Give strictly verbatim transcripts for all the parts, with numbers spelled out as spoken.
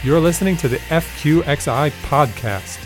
You're listening to the F Q X I podcast.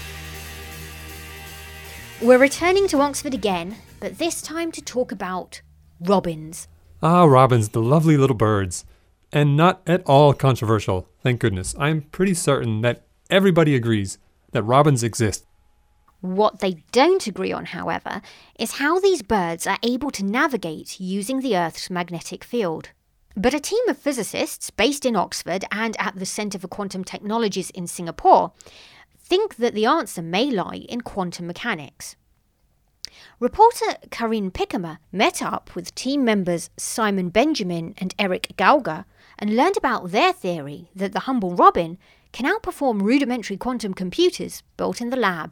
We're returning to Oxford again, but this time to talk about robins. Ah, robins, the lovely little birds. And not at all controversial, thank goodness. I'm pretty certain that everybody agrees that robins exist. What they don't agree on, however, is how these birds are able to navigate using the Earth's magnetic field. But a team of physicists based in Oxford and at the Centre for Quantum Technologies in Singapore think that the answer may lie in quantum mechanics. Reporter Karin Pickamer met up with team members Simon Benjamin and Eric Gauger and learned about their theory that the humble robin can outperform rudimentary quantum computers built in the lab.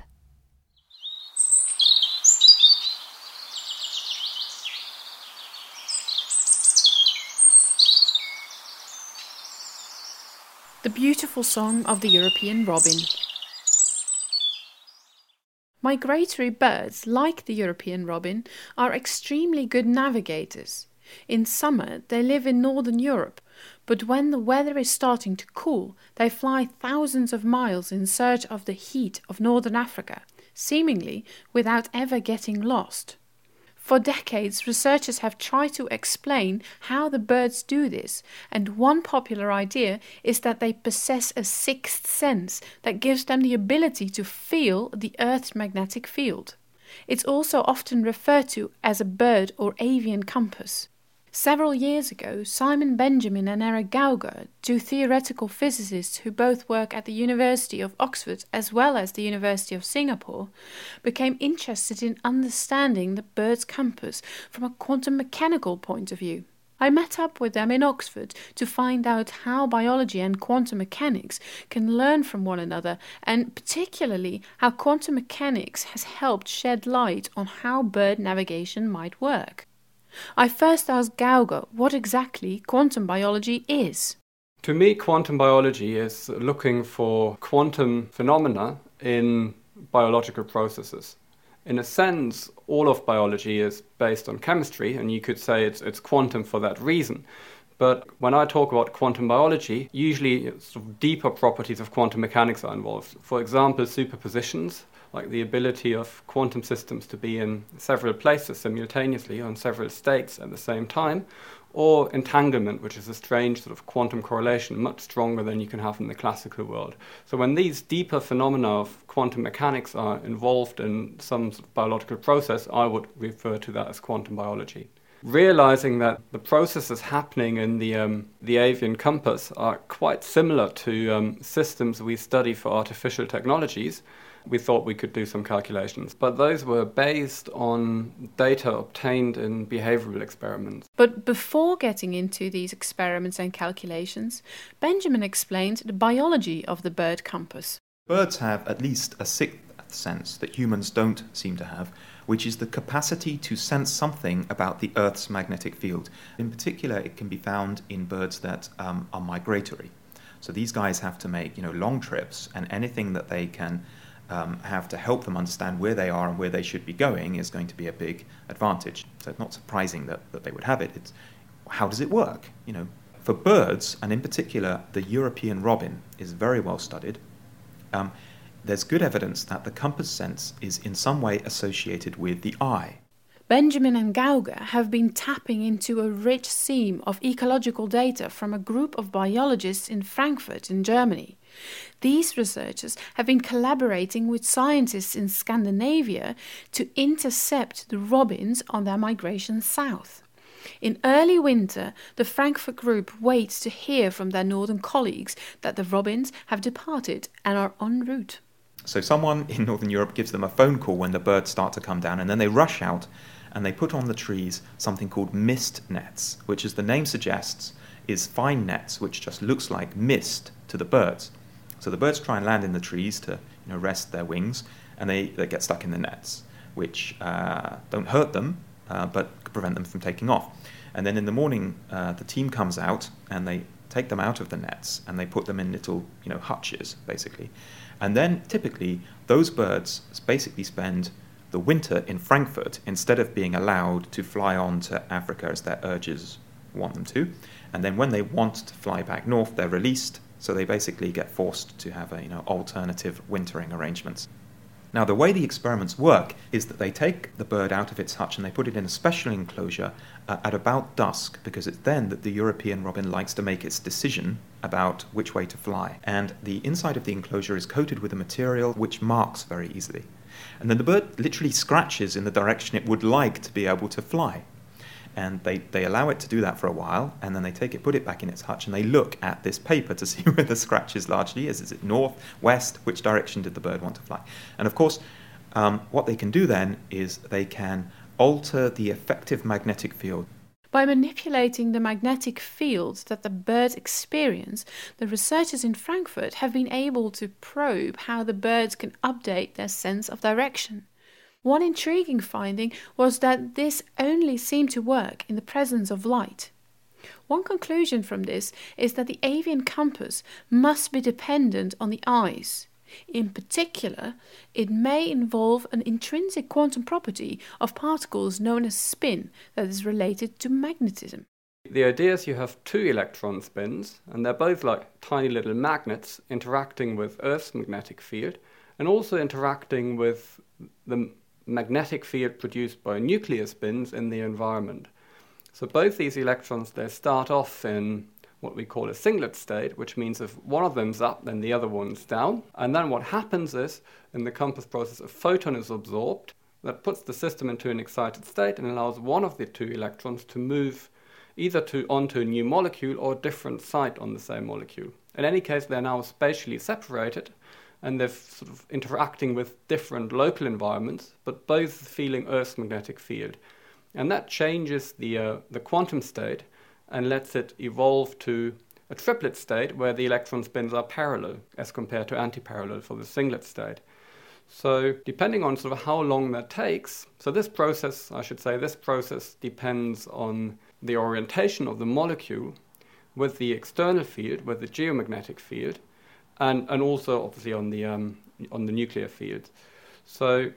The beautiful song of the European robin. Migratory birds, like the European robin, are extremely good navigators. In summer, they live in northern Europe, but when the weather is starting to cool, they fly thousands of miles in search of the heat of northern Africa, seemingly without ever getting lost. For decades, researchers have tried to explain how the birds do this, and one popular idea is that they possess a sixth sense that gives them the ability to feel the Earth's magnetic field. It's also often referred to as a bird or avian compass. Several years ago, Simon Benjamin and Eric Gauger, two theoretical physicists who both work at the University of Oxford as well as the University of Singapore, became interested in understanding the bird's compass from a quantum mechanical point of view. I met up with them in Oxford to find out how biology and quantum mechanics can learn from one another, and particularly how quantum mechanics has helped shed light on how bird navigation might work. I first asked Gauger what exactly quantum biology is. To me, quantum biology is looking for quantum phenomena in biological processes. In a sense, all of biology is based on chemistry, and you could say it's, it's quantum for that reason. But when I talk about quantum biology, usually sort of deeper properties of quantum mechanics are involved. For example, superpositions, like the ability of quantum systems to be in several places simultaneously or in several states at the same time, or entanglement, which is a strange sort of quantum correlation, much stronger than you can have in the classical world. So when these deeper phenomena of quantum mechanics are involved in some sort of biological process, I would refer to that as quantum biology. Realizing that the processes happening in the um, the avian compass are quite similar to um, systems we study for artificial technologies, we thought we could do some calculations. But those were based on data obtained in behavioral experiments. But before getting into these experiments and calculations, Benjamin explained the biology of the bird compass. Birds have at least a sixth sense that humans don't seem to have, which is the capacity to sense something about the Earth's magnetic field. In particular, it can be found in birds that um, are migratory. So these guys have to make, you know, long trips, and anything that they can um, have to help them understand where they are and where they should be going is going to be a big advantage. So it's not surprising that, that they would have it. It's how does it work? You know, for birds, and in particular the European robin is very well studied. Um, there's good evidence that the compass sense is in some way associated with the eye. Benjamin and Gauger have been tapping into a rich seam of ecological data from a group of biologists in Frankfurt in Germany. These researchers have been collaborating with scientists in Scandinavia to intercept the robins on their migration south. In early winter, the Frankfurt group waits to hear from their northern colleagues that the robins have departed and are en route. So someone in Northern Europe gives them a phone call when the birds start to come down, and then they rush out and they put on the trees something called mist nets, which, as the name suggests, is fine nets which just looks like mist to the birds. So the birds try and land in the trees to, you know, rest their wings, and they, they get stuck in the nets, which uh, don't hurt them, uh, but prevent them from taking off. And then in the morning, uh, the team comes out and they take them out of the nets and they put them in little, you know, hutches, basically. And then typically those birds basically spend the winter in Frankfurt instead of being allowed to fly on to Africa as their urges want them to. And then when they want to fly back north, they're released So they basically get forced to have a, you know, alternative wintering arrangements. Now, the way the experiments work is that they take the bird out of its hutch and they put it in a special enclosure uh, at about dusk, because it's then that the European robin likes to make its decision about which way to fly. And the inside of the enclosure is coated with a material which marks very easily. And then the bird literally scratches in the direction it would like to be able to fly. And they, they allow it to do that for a while, and then they take it, put it back in its hutch, and they look at this paper to see where the scratches largely is. Is it north, west? Which direction did the bird want to fly? And of course, um, what they can do then is they can alter the effective magnetic field. By manipulating the magnetic fields that the birds experience, the researchers in Frankfurt have been able to probe how the birds can update their sense of direction. One intriguing finding was that this only seemed to work in the presence of light. One conclusion from this is that the avian compass must be dependent on the eyes. In particular, it may involve an intrinsic quantum property of particles known as spin that is related to magnetism. The idea is you have two electron spins, and they're both like tiny little magnets interacting with Earth's magnetic field and also interacting with the magnetic field produced by nuclear spins in the environment. So both these electrons, they start off in what we call a singlet state, which means if one of them's up, then the other one's down. And then what happens is, in the compass process, a photon is absorbed that puts the system into an excited state and allows one of the two electrons to move either to onto a new molecule or a different site on the same molecule. In any case, they're now spatially separated, and they're sort of interacting with different local environments, but both feeling Earth's magnetic field. And that changes the, uh, the quantum state and lets it evolve to a triplet state where the electron spins are parallel as compared to anti-parallel for the singlet state. So depending on sort of how long that takes, so this process, I should say, this process depends on the orientation of the molecule with the external field, with the geomagnetic field, And, and also obviously on the um, on the nuclear field. So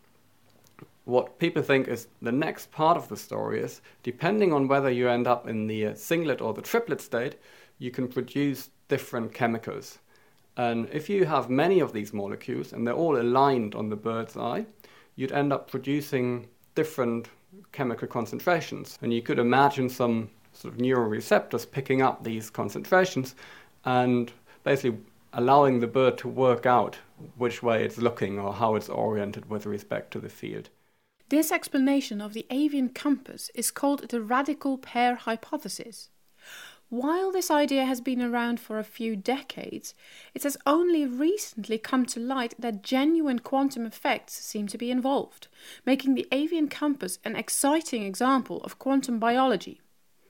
what people think is the next part of the story is, depending on whether you end up in the uh, singlet or the triplet state, you can produce different chemicals. And if you have many of these molecules and they're all aligned on the bird's eye, you'd end up producing different chemical concentrations. And you could imagine some sort of neural receptors picking up these concentrations and basically allowing the bird to work out which way it's looking or how it's oriented with respect to the field. This explanation of the avian compass is called the radical pair hypothesis. While this idea has been around for a few decades, it has only recently come to light that genuine quantum effects seem to be involved, making the avian compass an exciting example of quantum biology.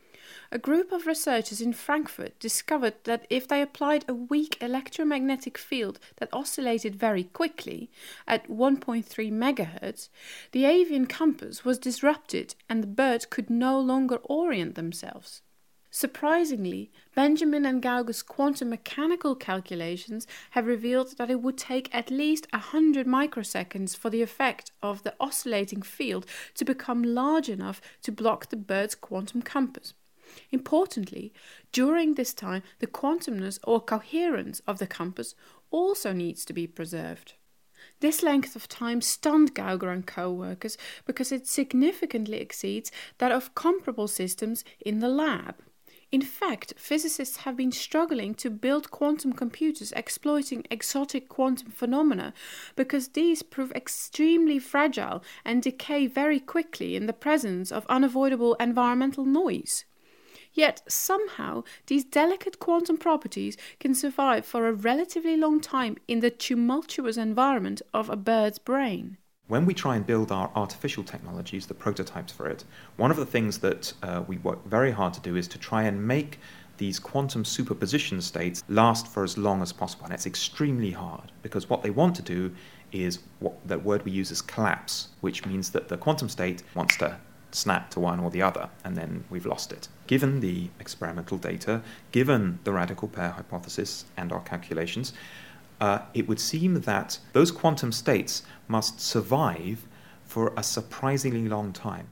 A group of researchers in Frankfurt discovered that if they applied a weak electromagnetic field that oscillated very quickly, at one point three megahertz, the avian compass was disrupted and the birds could no longer orient themselves. Surprisingly, Benjamin and Gauge's quantum mechanical calculations have revealed that it would take at least one hundred microseconds for the effect of the oscillating field to become large enough to block the bird's quantum compass. Importantly, during this time, the quantumness or coherence of the compass also needs to be preserved. This length of time stunned Gauge and co-workers because it significantly exceeds that of comparable systems in the lab. In fact, physicists have been struggling to build quantum computers exploiting exotic quantum phenomena because these prove extremely fragile and decay very quickly in the presence of unavoidable environmental noise. Yet, somehow, these delicate quantum properties can survive for a relatively long time in the tumultuous environment of a bird's brain. When we try and build our artificial technologies, the prototypes for it, one of the things that uh, we work very hard to do is to try and make these quantum superposition states last for as long as possible. And it's extremely hard because what they want to do is what the word we use is collapse, which means that the quantum state wants to snap to one or the other, and then we've lost it. Given the experimental data, given the radical pair hypothesis and our calculations, uh, it would seem that those quantum states must survive for a surprisingly long time.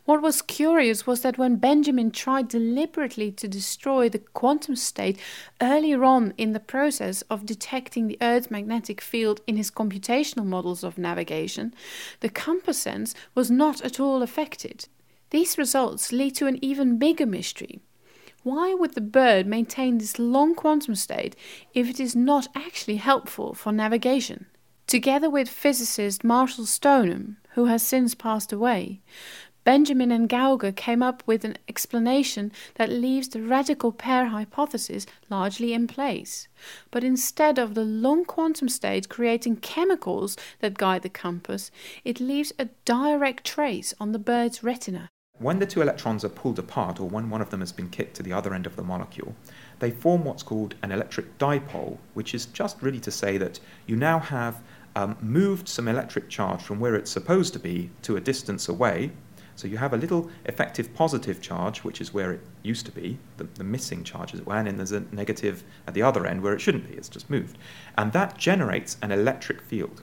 What was curious was that when Benjamin tried deliberately to destroy the quantum state earlier on in the process of detecting the Earth's magnetic field in his computational models of navigation, the compass sense was not at all affected. These results lead to an even bigger mystery. Why would the bird maintain this long quantum state if it is not actually helpful for navigation? Together with physicist Marshall Stoneham, who has since passed away, Benjamin and Gauger came up with an explanation that leaves the radical pair hypothesis largely in place. But instead of the long quantum state creating chemicals that guide the compass, it leaves a direct trace on the bird's retina. When the two electrons are pulled apart, or when one of them has been kicked to the other end of the molecule, they form what's called an electric dipole, which is just really to say that you now have um, moved some electric charge from where it's supposed to be to a distance away. So you have a little effective positive charge, which is where it used to be, the, the missing charge as it were, and then there's a negative at the other end where it shouldn't be, it's just moved. And that generates an electric field.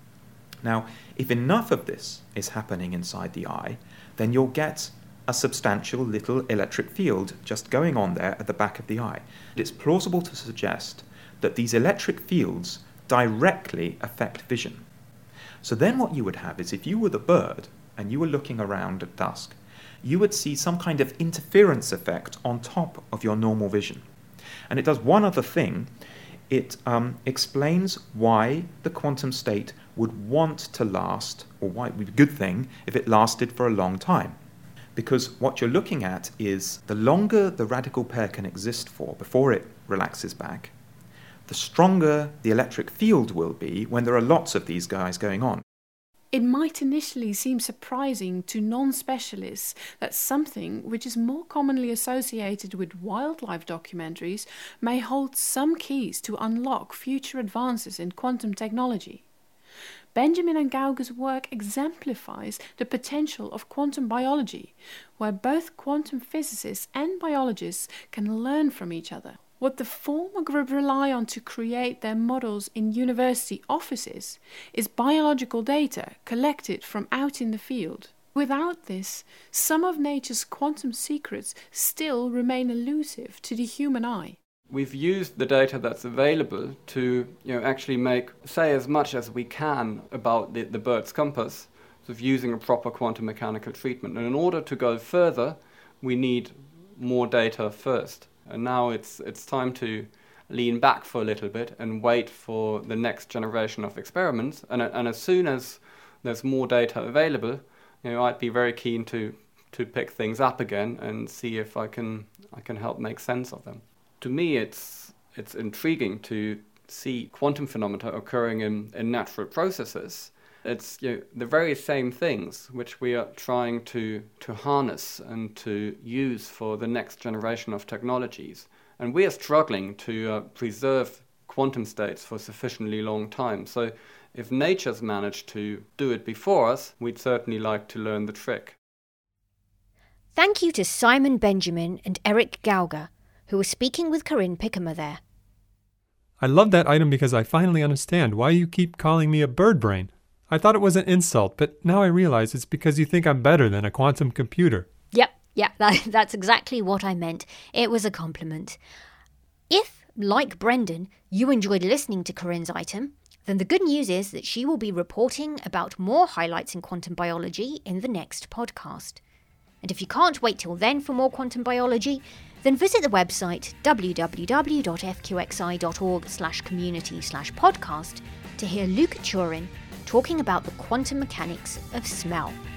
Now, if enough of this is happening inside the eye, then you'll get a substantial little electric field just going on there at the back of the eye. It's plausible to suggest that these electric fields directly affect vision. So then what you would have is, if you were the bird and you were looking around at dusk, you would see some kind of interference effect on top of your normal vision. And it does one other thing. It um, explains why the quantum state would want to last, or why it would be a good thing if it lasted for a long time. Because what you're looking at is the longer the radical pair can exist for before it relaxes back, the stronger the electric field will be when there are lots of these guys going on. It might initially seem surprising to non-specialists that something which is more commonly associated with wildlife documentaries may hold some keys to unlock future advances in quantum technology. Benjamin and Gauger's work exemplifies the potential of quantum biology, where both quantum physicists and biologists can learn from each other. What the former group rely on to create their models in university offices is biological data collected from out in the field. Without this, some of nature's quantum secrets still remain elusive to the human eye. We've used the data that's available to, you know, actually make, say, as much as we can about the, the bird's compass, of using a proper quantum mechanical treatment. And in order to go further, we need more data first. And now it's it's time to lean back for a little bit and wait for the next generation of experiments. And and as soon as there's more data available, you know, I'd be very keen to to pick things up again and see if I can I can help make sense of them. To me, it's it's intriguing to see quantum phenomena occurring in, in natural processes. It's, you know, the very same things which we are trying to, to harness and to use for the next generation of technologies. And we are struggling to uh, preserve quantum states for sufficiently long time. So if nature's managed to do it before us, we'd certainly like to learn the trick. Thank you to Simon Benjamin and Eric Gauger, who were speaking with Corinne Picamer there. I love that item because I finally understand why you keep calling me a bird brain. I thought it was an insult, but now I realize it's because you think I'm better than a quantum computer. Yep, yep, that, that's exactly what I meant. It was a compliment. If, like Brendan, you enjoyed listening to Corinne's item, then the good news is that she will be reporting about more highlights in quantum biology in the next podcast. And if you can't wait till then for more quantum biology, then visit the website w w w dot f q x i dot org slash community slash podcast to hear Luca Turin talking about the quantum mechanics of smell.